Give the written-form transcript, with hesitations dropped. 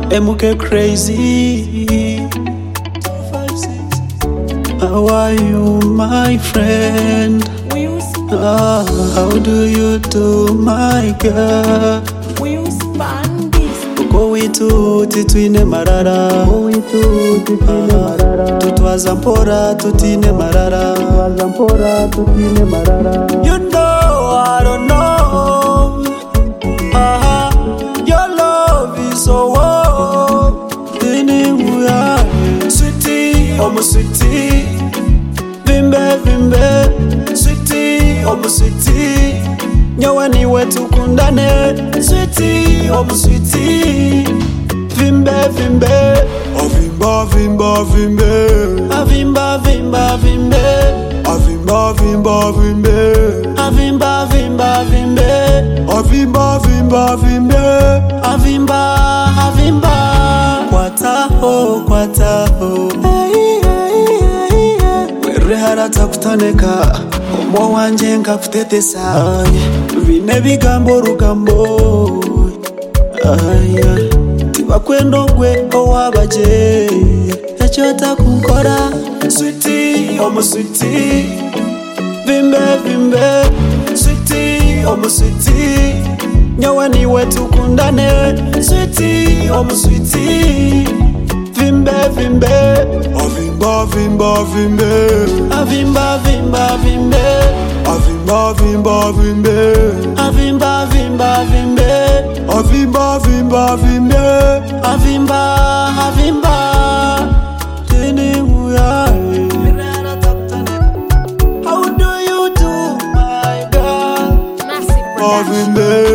MK crazy. How are you, my friend? How do you do, my girl? Uko witu titwine marara, tutwaza mpora tutine marara. You know I don't know. Your love is so warm. Anywhere, sweetie, oh my sweetie, vimbe vimbe, sweetie, oh my sweetie, nyawani wetu kundane, sweetie, oh my sweetie, vimbe vimbe, Avimba vimba vimbe, avimba vimba vimbe, avimba vimba vimbe, avimba vimba vimbe, avimba vimba vimbe, avimba avimba, kwataho kwataho, were harata kutaneka, omwo wanje nkakutetesa, bine bigambo rugambo, tibakwenda ogwe owabaje, ekyo takunkora, sweetie omu sweetie, vimbe vimbe, sweetie omu sweetie, nyawani wetu kundane, sweetie omu sweetie, vimbe vimbe, avimba vimba vimbe, avimba vimba vimbe, avimba vimba vimbe, avimba vimba vimbe, avimba vimba vimbe, avimba avimba, how do you do, my girl? avimbe.